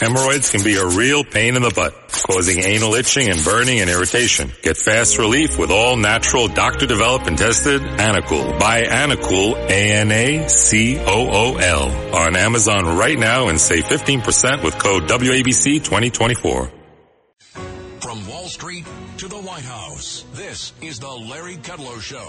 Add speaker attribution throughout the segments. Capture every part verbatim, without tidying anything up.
Speaker 1: Hemorrhoids can be a real pain in the butt, causing anal itching and burning and irritation. Get fast relief with all natural, doctor-developed and tested Anacool. Buy Anacool, A N A C O O L, on Amazon right now and save fifteen percent with code W A B C twenty twenty-four.
Speaker 2: From Wall Street to the White House, this is the Larry Kudlow Show.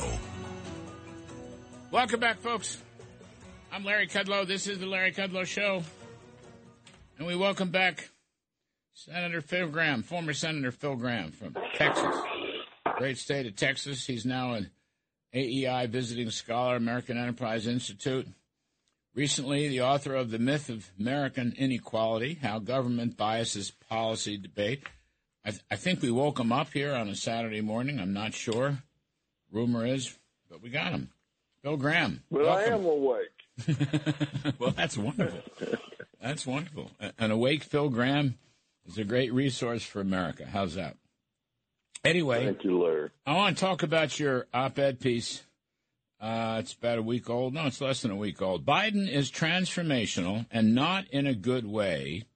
Speaker 3: Welcome back, folks. I'm Larry Kudlow. This is the Larry Kudlow Show. And we welcome back Senator Phil Gramm, former Senator Phil Gramm from Texas. Great state of Texas. He's now an A E I visiting scholar, American Enterprise Institute. Recently, the author of The Myth of American Inequality, How Government Biases Policy Debate. I, th- I think we woke him up here on a Saturday morning. I'm not sure. Rumor is, but we got him. Phil Gramm.
Speaker 4: Well,
Speaker 3: welcome.
Speaker 4: I am awake.
Speaker 3: Well, that's wonderful. That's wonderful. An awake Phil Gramm is a great resource for America. How's that? Anyway,
Speaker 4: thank you, Larry.
Speaker 3: I want to talk about your op-ed piece. Uh, it's about a week old. No, it's less than a week old. Biden is transformational and not in a good way.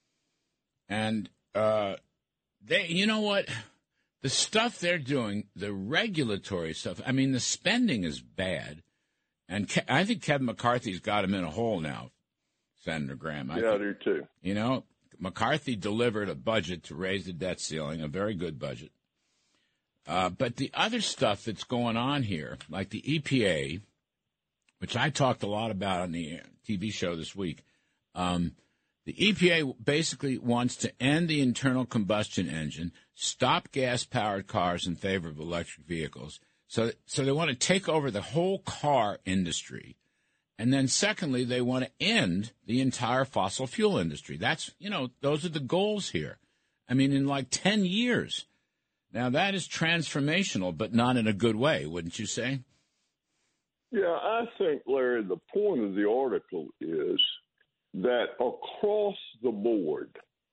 Speaker 3: And uh, they, you know what? The stuff they're doing, the regulatory stuff, I mean, the spending is bad. And Ke- I think Kevin McCarthy's got him in a hole now, Senator Gramm. I
Speaker 4: yeah,
Speaker 3: think,
Speaker 4: I do too.
Speaker 3: You know, McCarthy delivered a budget to raise the debt ceiling, a very good budget. Uh, but the other stuff that's going on here, like the E P A, which I talked a lot about on the T V show this week, um, the E P A basically wants to end the internal combustion engine, stop gas-powered cars in favor of electric vehicles. So, so they want to take over the whole car industry. And then secondly, they want to end the entire fossil fuel industry. That's, you know, those are the goals here. I mean, in like ten years. Now, that is transformational, but not in a good way, wouldn't you say?
Speaker 4: Yeah, I think, Larry, the point of the article is that across the board,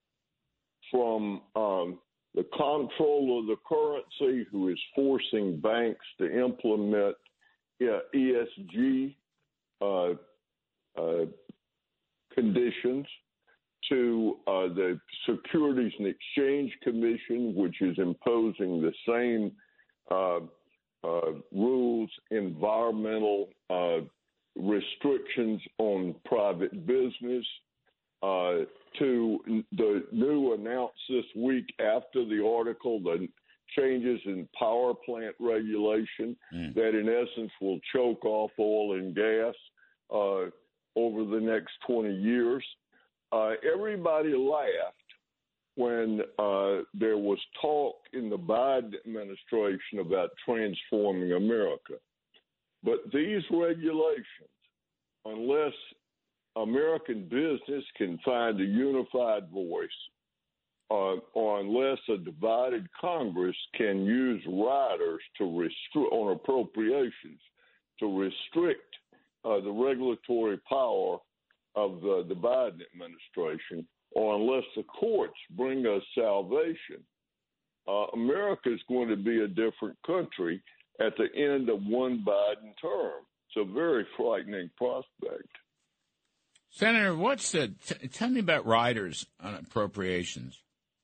Speaker 4: from um, the comptroller of the currency, who is forcing banks to implement uh, E S G uh, uh, conditions, to uh, the Securities and Exchange Commission, which is imposing the same uh, uh, rules, environmental uh, restrictions on private business, uh, to the new announced this week after the article, the changes in power plant regulation mm. that in essence will choke off oil and gas uh, over the next twenty years. Uh, everybody laughed when uh, there was talk in the Biden administration about transforming America. But these regulations, unless American business can find a unified voice, uh, or unless a divided Congress can use riders to restrict on appropriations to restrict uh, the regulatory power of the, the Biden administration, or unless the courts bring us salvation, uh, America is going to be a different country at the end of one Biden term. It's a very frightening prospect.
Speaker 3: Senator, what's the t- tell me about riders on appropriations?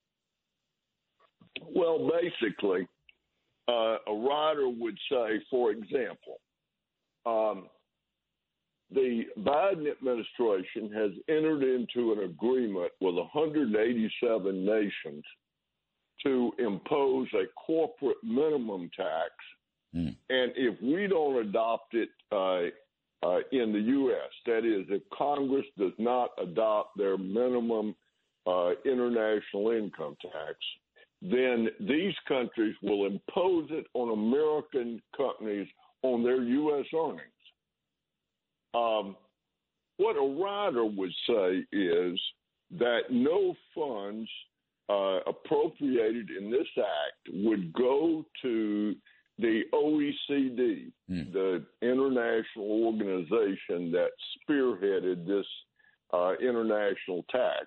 Speaker 4: Well, basically, uh, a rider would say, for example, um, the Biden administration has entered into an agreement with one hundred eighty-seven nations to impose a corporate minimum tax. Mm. And if we don't adopt it uh, uh, in the U S, that is, if Congress does not adopt their minimum uh, international income tax, then these countries will impose it on American companies on their U S earnings. Um, what a rider would say is that no funds uh, appropriated in this act would go to the O E C D, mm. the international organization that spearheaded this uh, international tax,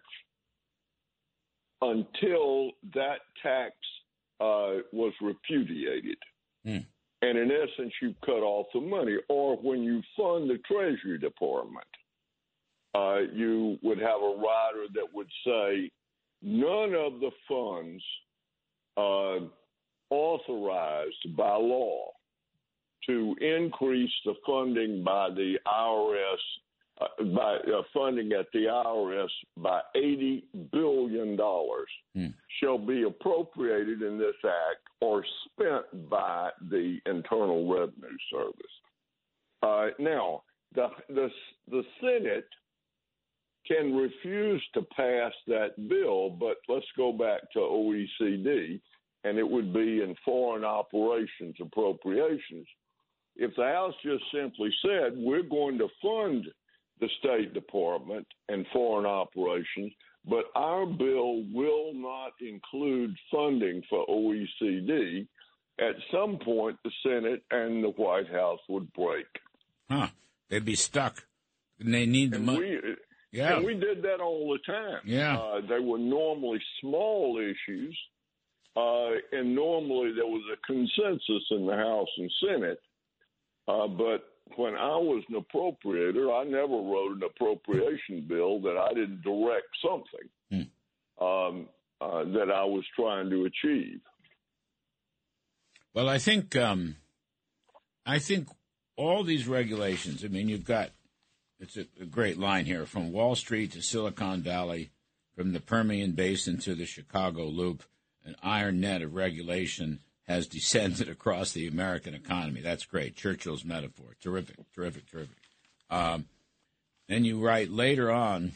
Speaker 4: until that tax uh, was repudiated. Mm. And in essence, you cut off the money, or when you fund the Treasury Department. uh, you would have a rider that would say none of the funds uh, authorized by law to increase the funding by the I R S, uh, by uh, funding at the I R S by eighty billion dollars hmm. shall be appropriated in this act or spent by the Internal Revenue Service. Uh, now, the, the the Senate can refuse to pass that bill, but let's go back to O E C D, and it would be in foreign operations appropriations. If the House just simply said, we're going to fund the State Department and foreign operations, but our bill will not include funding for O E C D, at some point the Senate and the White House would break.
Speaker 3: Huh. They'd be stuck. And they need the
Speaker 4: and
Speaker 3: money.
Speaker 4: We,
Speaker 3: yeah.
Speaker 4: And we did that all the time.
Speaker 3: Yeah.
Speaker 4: Uh, they were normally small issues, uh, and normally there was a consensus in the House and Senate. Uh, but when I was an appropriator, I never wrote an appropriation bill that I didn't direct something hmm. um, uh, that I was trying to achieve.
Speaker 3: Well, I think um, I think all these regulations. I mean, you've got it's a, a great line here: from Wall Street to Silicon Valley, from the Permian Basin to the Chicago Loop, an iron net of regulation has descended across the American economy. That's great. Churchill's metaphor. Terrific, terrific, terrific. Um, then you write later on,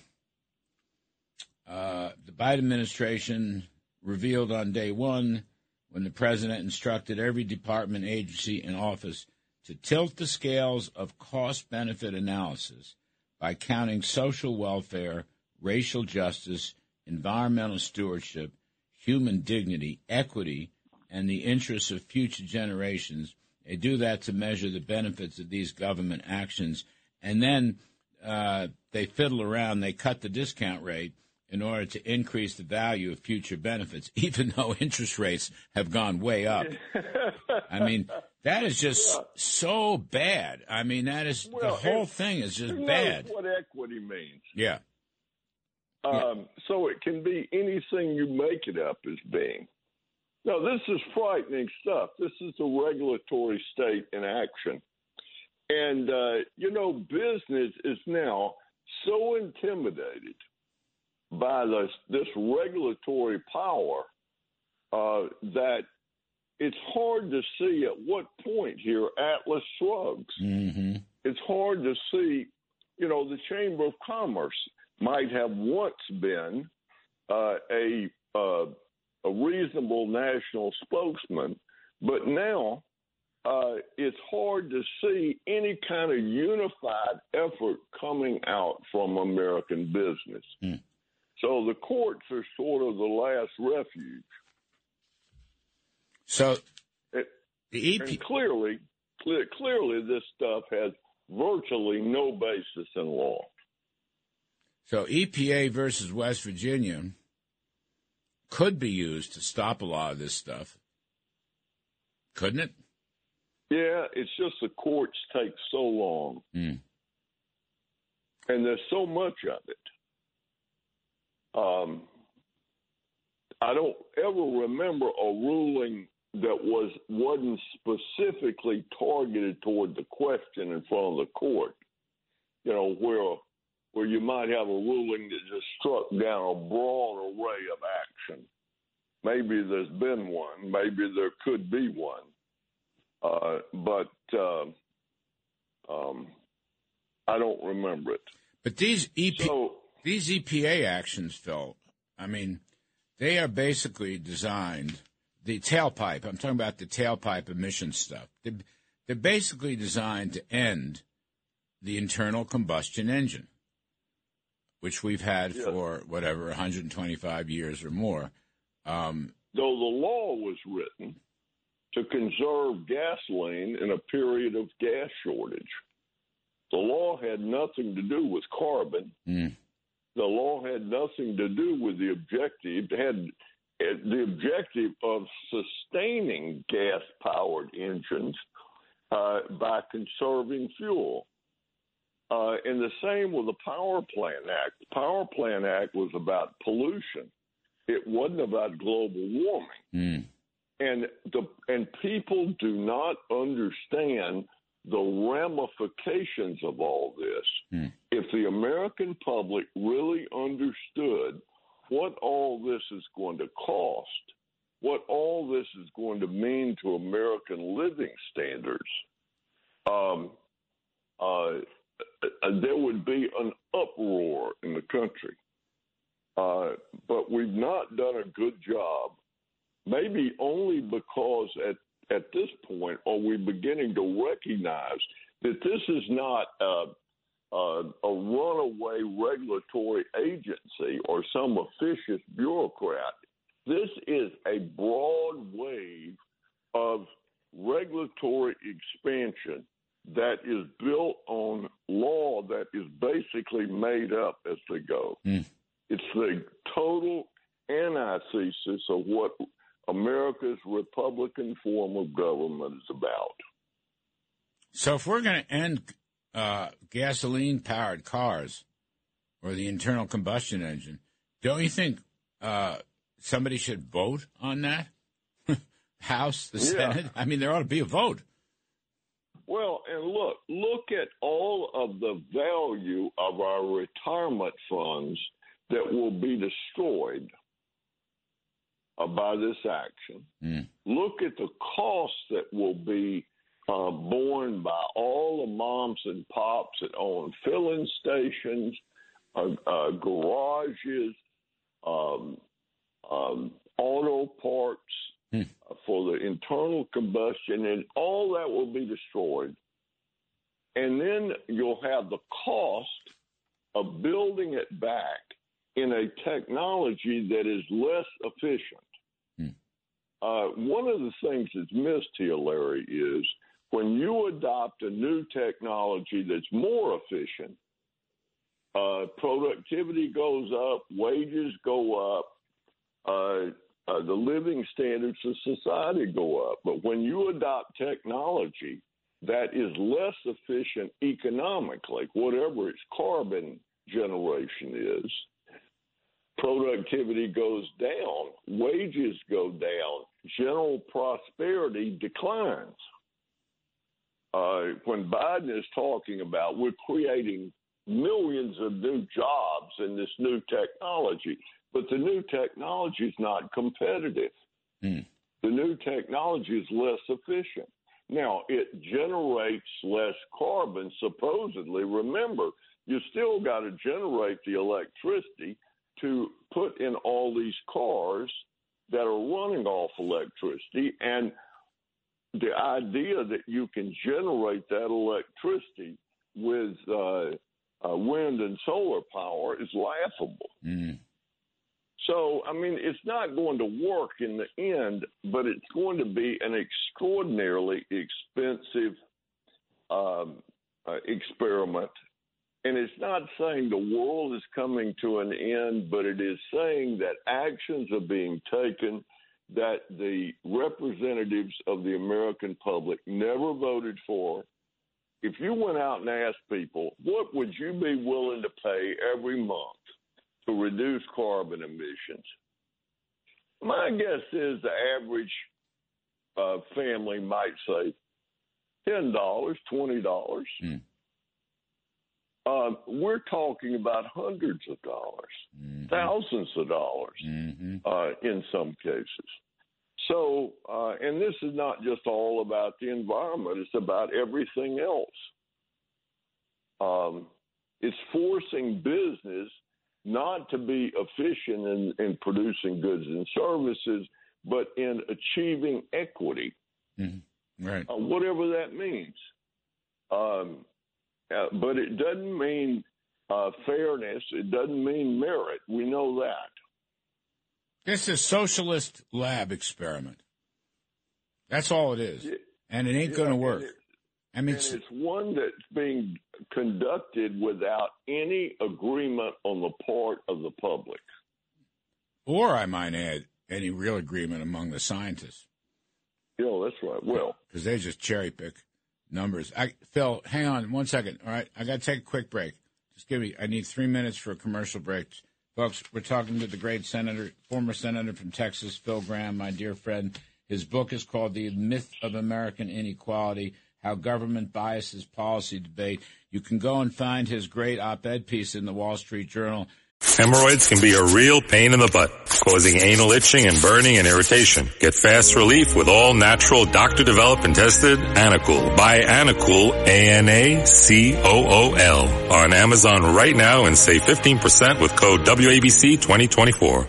Speaker 3: uh, the Biden administration revealed on day one when the president instructed every department, agency, and office to tilt the scales of cost-benefit analysis by counting social welfare, racial justice, environmental stewardship, human dignity, equity, and the interests of future generations. They do that to measure the benefits of these government actions. And then uh, they fiddle around. They cut the discount rate in order to increase the value of future benefits, even though interest rates have gone way up. I mean, that is just so bad. I mean, that is well, the whole thing is just bad.
Speaker 4: What equity means.
Speaker 3: Yeah.
Speaker 4: Um,
Speaker 3: yeah.
Speaker 4: So it can be anything you make it up as being. No, this is frightening stuff. This is the regulatory state in action. And, uh, you know, business is now so intimidated by this, this regulatory power uh, that it's hard to see at what point here Atlas shrugs.
Speaker 3: Mm-hmm.
Speaker 4: It's hard to see, you know, the Chamber of Commerce might have once been uh, a uh, a reasonable national spokesman, but now uh, it's hard to see any kind of unified effort coming out from American business.
Speaker 3: Mm.
Speaker 4: So the courts are sort of the last refuge.
Speaker 3: So
Speaker 4: it,
Speaker 3: the E P
Speaker 4: and clearly, clear, clearly, this stuff has virtually no basis in law.
Speaker 3: So E P A versus West Virginia could be used to stop a lot of this stuff, couldn't it?
Speaker 4: Yeah, it's just the courts take so long.
Speaker 3: Mm.
Speaker 4: And there's so much of it. Um, I don't ever remember a ruling that was, wasn't specifically targeted toward the question in front of the court, you know, where where you might have a ruling that just struck down a broad array of action. Maybe there's been one. Maybe there could be one. Uh, but uh, um, I don't remember it.
Speaker 3: But these E P,
Speaker 4: so,
Speaker 3: these E P A actions, Phil, I mean, they are basically designed, the tailpipe, I'm talking about the tailpipe emission stuff. They're, they're basically designed to end the internal combustion engine, which we've had
Speaker 4: yes.
Speaker 3: for, whatever, one hundred twenty-five years or more. Um,
Speaker 4: Though the law was written to conserve gasoline in a period of gas shortage. The law had nothing to do with carbon.
Speaker 3: Mm.
Speaker 4: The law had nothing to do with the objective. It had the objective of sustaining gas-powered engines uh, by conserving fuel. Uh, and the same with the Power Plant Act. The Power Plant Act was about pollution. It wasn't about global warming.
Speaker 3: Mm.
Speaker 4: And the and people do not understand the ramifications of all this.
Speaker 3: Mm.
Speaker 4: If the American public really understood what all this is going to cost, what all this is going to mean to American living standards, um, uh, there would be an uproar in the country. Uh, but we've not done a good job, maybe only because at, at this point are we beginning to recognize that this is not a, a, a runaway regulatory agency or some officious bureaucrat. This is a broad wave of regulatory expansion that is built on law that is basically made up as they go.
Speaker 3: Mm.
Speaker 4: It's the total antithesis of what America's Republican form of government is about.
Speaker 3: So if we're going to end uh, gasoline-powered cars or the internal combustion engine, don't you think uh, somebody should vote on that? House, the
Speaker 4: Yeah.
Speaker 3: Senate? I mean, there ought to be a vote.
Speaker 4: Well, and look, look at all of the value of our retirement funds that will be destroyed uh, by this action.
Speaker 3: Mm.
Speaker 4: Look at the costs that will be uh, borne by all the moms and pops that own filling stations, uh, uh, garages, um, um, auto parts mm. uh, for the internal combustion, and all that will be destroyed. And then you'll have the cost of building it back in a technology that is less efficient. Hmm. Uh, one of the things that's missed here, Larry, is when you adopt a new technology that's more efficient, uh, productivity goes up, wages go up, uh, uh, the living standards of society go up. But when you adopt technology that is less efficient economically, whatever its carbon generation is, productivity goes down, wages go down, general prosperity declines. Uh, when Biden is talking about we're creating millions of new jobs in this new technology, but the new technology is not competitive. Mm. The new technology is less efficient. Now, it generates less carbon, supposedly. Remember, you still got to generate the electricity to put in all these cars that are running off electricity. And the idea that you can generate that electricity with uh, uh, wind and solar power is laughable. Mm. So, I mean, it's not going to work in the end, but it's going to be an extraordinarily expensive um, uh, experiment. And it's not saying the world is coming to an end, but it is saying that actions are being taken that the representatives of the American public never voted for. If you went out and asked people, what would you be willing to pay every month to reduce carbon emissions? My guess is the average uh, family might say ten dollars, twenty dollars. Mm. Uh, we're talking about hundreds of dollars, mm-hmm. thousands of dollars mm-hmm. uh, in some cases. So, uh, and this is not just all about the environment. It's about everything else. Um, it's forcing business not to be efficient in, in producing goods and services, but in achieving equity,
Speaker 3: mm-hmm. right?
Speaker 4: Uh, whatever that means. Um, Uh, but it doesn't mean uh, fairness. It doesn't mean merit. We know that.
Speaker 3: It's a socialist lab experiment. That's all it is. It, and it ain't yeah, going to work. It, I mean,
Speaker 4: it's, it's one that's being conducted without any agreement on the part of the public.
Speaker 3: Or, I might add, any real agreement among the scientists.
Speaker 4: Yeah, that's right. Well,
Speaker 3: because they just cherry pick numbers. I, Phil, hang on one second. All right, I got to take a quick break. Just give me. I need three minutes for a commercial break, folks. We're talking to the great senator, former senator from Texas, Phil Gramm, my dear friend. His book is called "The Myth of American Inequality: How Government Biases Policy Debate." You can go and find his great op-ed piece in the Wall Street Journal.
Speaker 1: Hemorrhoids can be a real pain in the butt, causing anal itching and burning and irritation. Get fast relief with all natural, doctor-developed and tested Anacool. Buy Anacool, A N A C O O L, on Amazon right now and save fifteen percent with code W A B C twenty twenty-four.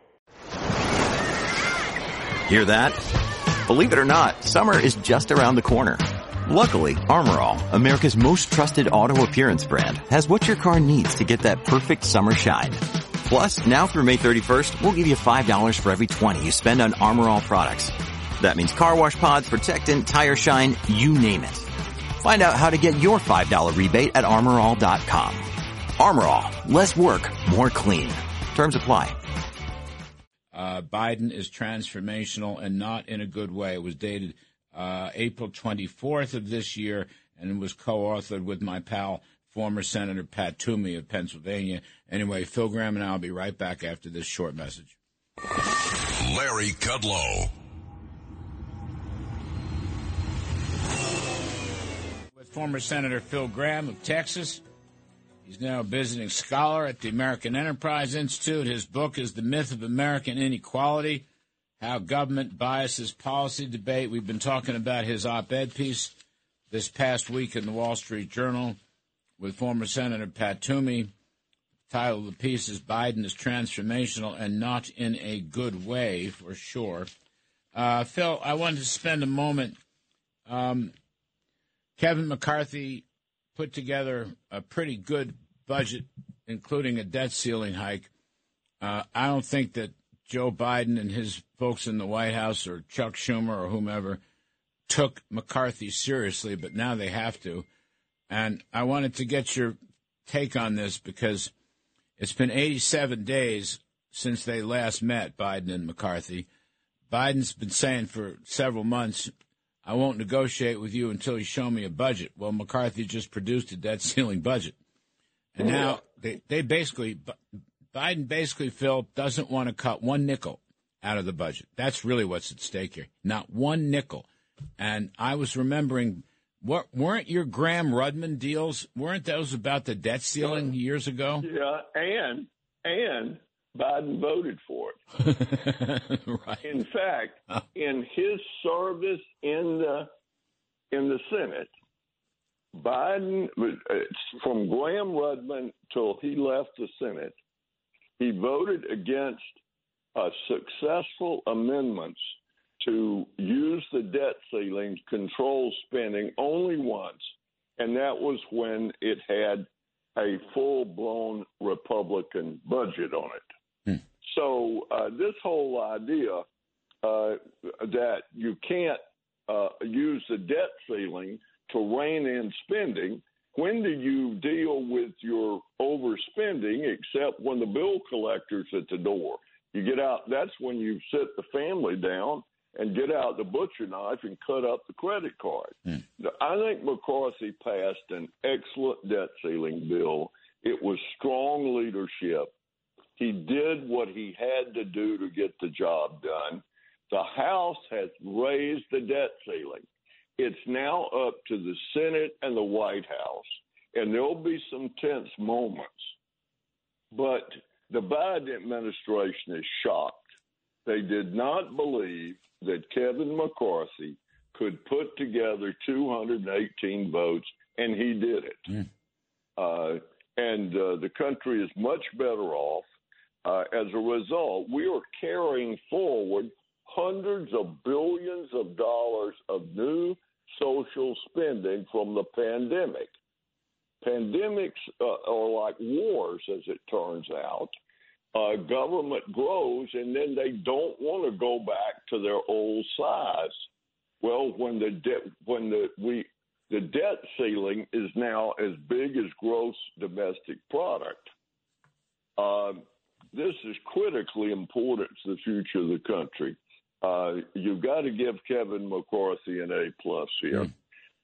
Speaker 5: Hear that? Believe it or not, summer is just around the corner. Luckily, Armor All, America's most trusted auto appearance brand, has what your car needs to get that perfect summer shine. Plus, now through May thirty-first, we'll give you five dollars for every twenty you spend on Armor All products. That means car wash pods, protectant, tire shine, you name it. Find out how to get your five dollars rebate at armor all dot com. Armor All, less work, more clean. Terms apply.
Speaker 3: Uh, Biden is transformational and not in a good way. It was dated uh, April twenty-fourth of this year, and it was co-authored with my pal, former Senator Pat Toomey of Pennsylvania. Anyway, Phil Gramm and I will be right back after this short message.
Speaker 2: Larry Kudlow.
Speaker 3: With former Senator Phil Gramm of Texas. He's now a visiting scholar at the American Enterprise Institute. His book is The Myth of American Inequality: How Government Biases Policy Debate. We've been talking about his op-ed piece this past week in the Wall Street Journal with former Senator Pat Toomey. The title of the piece is "Biden is Transformational and Not in a Good Way," for sure. Uh, Phil, I wanted to spend a moment. Um, Kevin McCarthy put together a pretty good budget, including a debt ceiling hike. Uh, I don't think that Joe Biden and his folks in the White House or Chuck Schumer or whomever took McCarthy seriously, but now they have to. And I wanted to get your take on this because it's been eighty-seven days since they last met, Biden and McCarthy. Biden's been saying for several months, I won't negotiate with you until you show me a budget. Well, McCarthy just produced a debt ceiling budget. And now they, they basically, Biden basically, Phil, doesn't want to cut one nickel out of the budget. That's really what's at stake here. Not one nickel. And I was remembering, what, weren't your Graham-Rudman deals, weren't those about the debt ceiling years ago?
Speaker 4: Yeah, and, and Biden voted for it.
Speaker 3: Right.
Speaker 4: In fact, in his service in the in the Senate, Biden, from Graham-Rudman till he left the Senate, he voted against uh, successful amendments to use the debt ceiling to control spending only once, and that was when it had a full-blown Republican budget on it. Hmm. So uh, this whole idea uh, that you can't uh, use the debt ceiling to rein in spending, when do you deal with your overspending except when the bill collector's at the door? You get out, that's when you sit the family down and get out the butcher knife and cut up the credit card. Hmm. I think McCarthy passed an excellent debt ceiling bill. It was strong leadership. He did what he had to do to get the job done. The House has raised the debt ceiling. It's now up to the Senate and the White House, and there'll be some tense moments. But the Biden administration is shocked. They did not believe that Kevin McCarthy could put together two hundred eighteen votes, and he did it. Mm. Uh, and uh, the country is much better off. Uh, as a result, we are carrying forward hundreds of billions of dollars of new social spending from the pandemic. Pandemics uh, are like wars, as it turns out. Uh, government grows, and then they don't want to go back to their old size. Well, when the de- when the we the debt ceiling is now as big as gross domestic product, uh, this is critically important to the future of the country. Uh, you've got to give Kevin McCarthy an A plus here. Mm.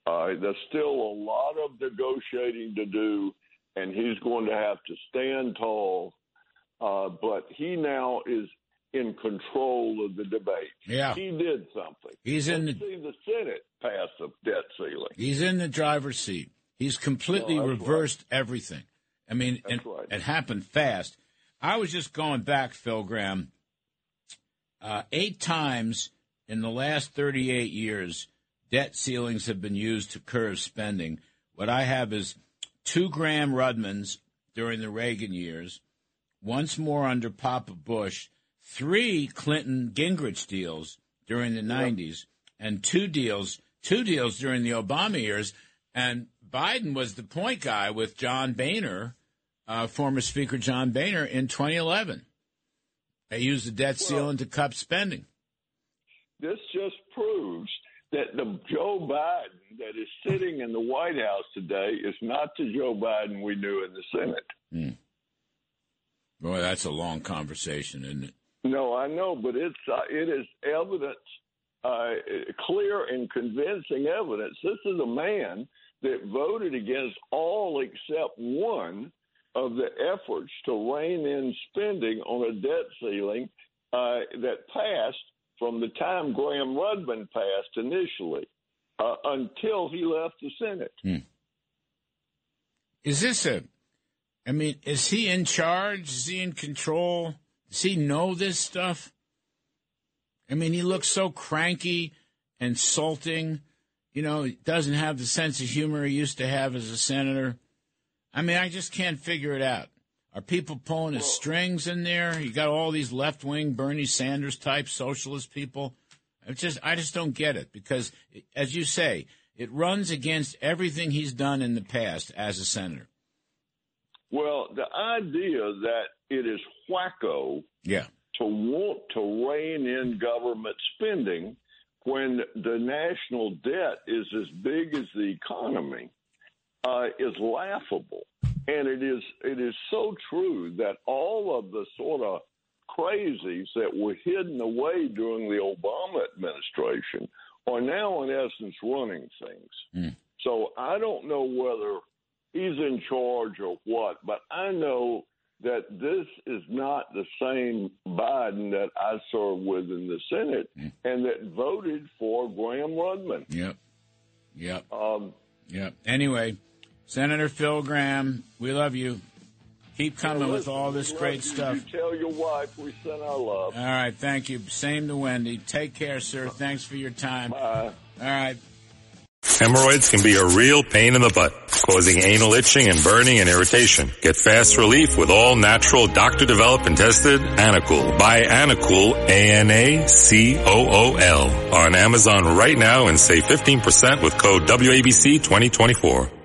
Speaker 4: Uh, there's still a lot of negotiating to do, and he's going to have to stand tall. Uh, but he now is in control of the debate.
Speaker 3: Yeah.
Speaker 4: He did something.
Speaker 3: He's in the,
Speaker 4: see the Senate pass the debt ceiling.
Speaker 3: He's in the driver's seat. He's completely
Speaker 4: no,
Speaker 3: reversed
Speaker 4: right.
Speaker 3: everything. I mean,
Speaker 4: that's
Speaker 3: it,
Speaker 4: right.
Speaker 3: it happened fast. I was just going back, Phil Gramm, uh, eight times in the last thirty-eight years, debt ceilings have been used to curb spending. What I have is two Graham-Rudmans during the Reagan years, once more under Papa Bush, three Clinton-Gingrich deals during the nineties, and two deals, two deals during the Obama years. And Biden was the point guy with John Boehner, uh, former Speaker John Boehner, in twenty eleven. They used the debt ceiling well, to cut spending.
Speaker 4: This just proves that the Joe Biden that is sitting in the White House today is not the Joe Biden we knew in the Senate.
Speaker 3: Hmm. Boy, that's a long conversation, isn't it?
Speaker 4: No, I know, but it's uh, it is evidence, uh, clear and convincing evidence. This is a man that voted against all except one of the efforts to rein in spending on a debt ceiling uh, that passed from the time Graham-Rudman passed initially uh, until he left the Senate.
Speaker 3: Hmm. Is this a, I mean, is he in charge? Is he in control? Does he know this stuff? I mean, he looks so cranky, insulting. You know, he doesn't have the sense of humor he used to have as a senator. I mean, I just can't figure it out. Are people pulling his strings in there? You got all these left-wing Bernie Sanders type socialist people. It's just, I just don't get it because, as you say, it runs against everything he's done in the past as a senator.
Speaker 4: Well, the idea that it is wacko
Speaker 3: yeah.
Speaker 4: to want to rein in government spending when the national debt is as big as the economy uh, is laughable. And it is it is so true that all of the sort of crazies that were hidden away during the Obama administration are now, in essence, running things. Mm. So I don't know whether he's in charge or what, but I know that this is not the same Biden that I served with in the Senate mm. and that voted for Graham-Rudman.
Speaker 3: Yep. Yep.
Speaker 4: Um,
Speaker 3: yep. Anyway, Senator Phil Gramm, we love you. Keep coming well, listen, with all this great
Speaker 4: you.
Speaker 3: stuff.
Speaker 4: You tell your wife we send our love.
Speaker 3: All right. Thank you. Same to Wendy. Take care, sir. Thanks for your time.
Speaker 4: Bye.
Speaker 3: All right.
Speaker 1: Hemorrhoids can be a real pain in the butt, causing anal itching and burning and irritation. Get fast relief with all natural, doctor-developed and tested Anacool. Buy Anacool, A N A C O O L, on Amazon right now and save fifteen percent with code W A B C twenty twenty-four.